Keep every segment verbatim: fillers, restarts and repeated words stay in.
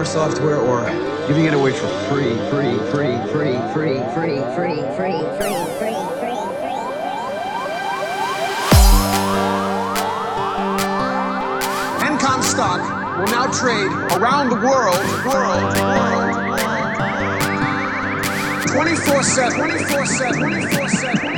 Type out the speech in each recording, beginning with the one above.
software or giving it away for free, free, free, free, free, free, free, free, free, free, free. Encon stock will now trade around the world, world, world, twenty-four seven, twenty-four seven, twenty-four seven.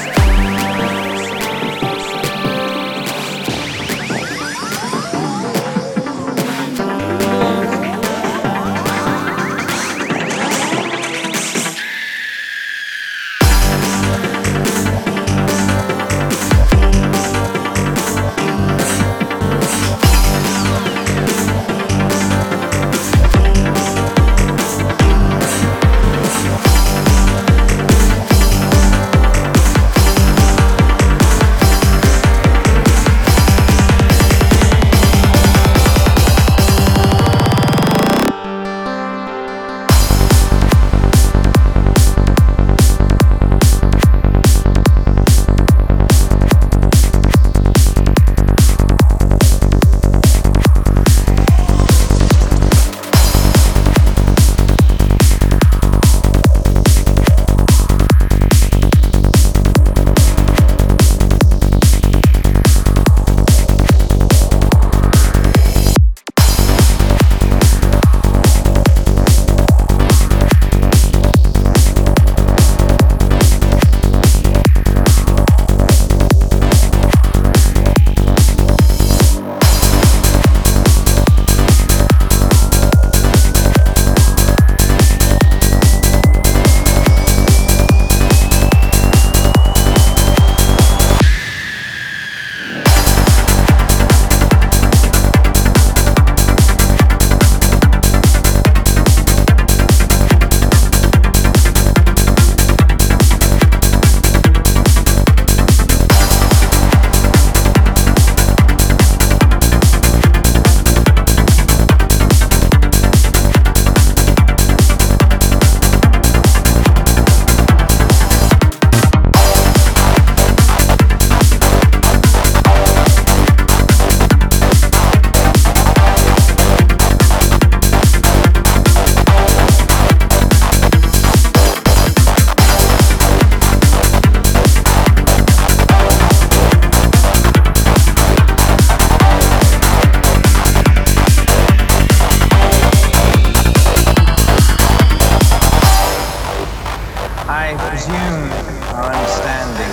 I presume our understanding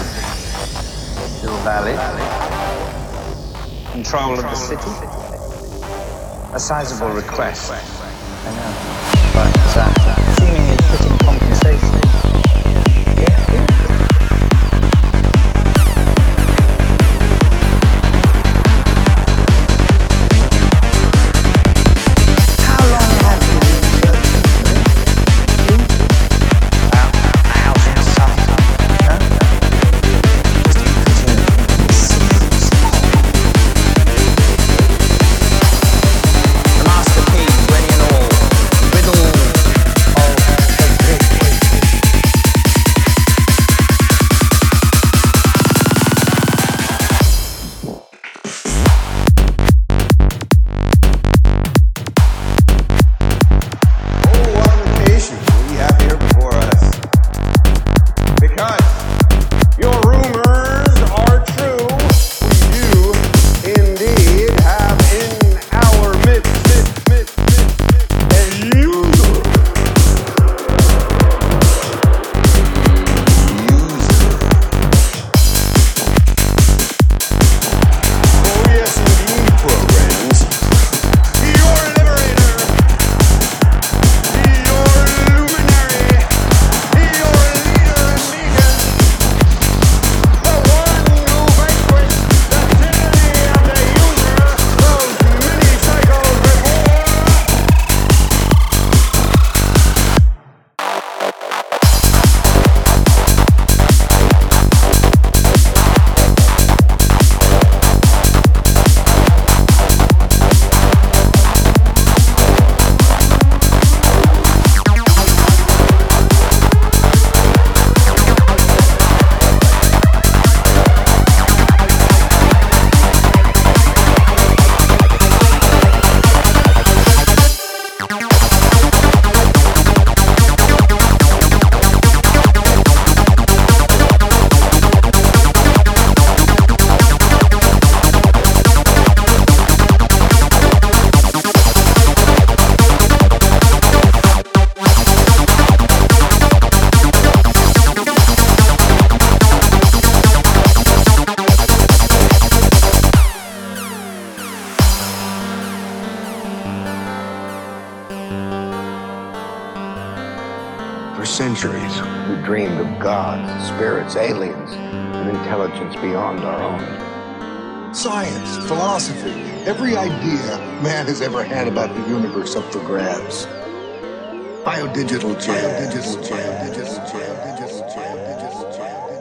is still valid. Control of the city? A sizable request, I know. But uh, seemingly fitting compensation. Yeah. for centuries. We dreamed of gods, spirits, aliens, an intelligence beyond our own. Science, philosophy, every idea man has ever had about the universe up for grabs. Biodigital jazz. Biodigital jazz. Biodigital jazz. Biodigital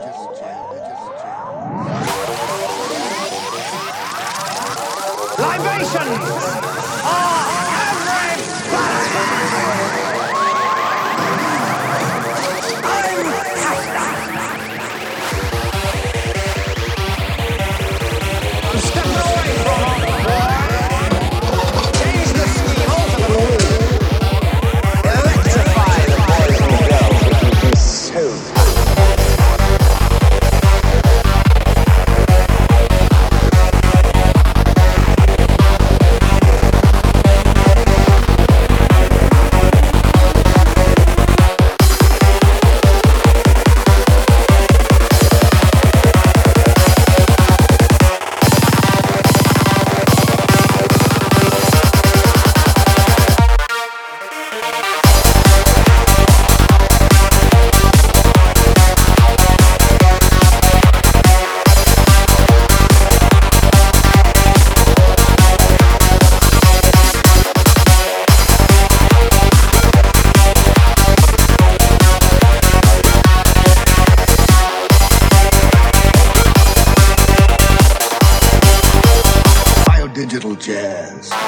jazz. Libations are everybody! I'm stepping away from them. Change the scheme, alter the rules. Electrify the boys and girls with you so Digital jazz.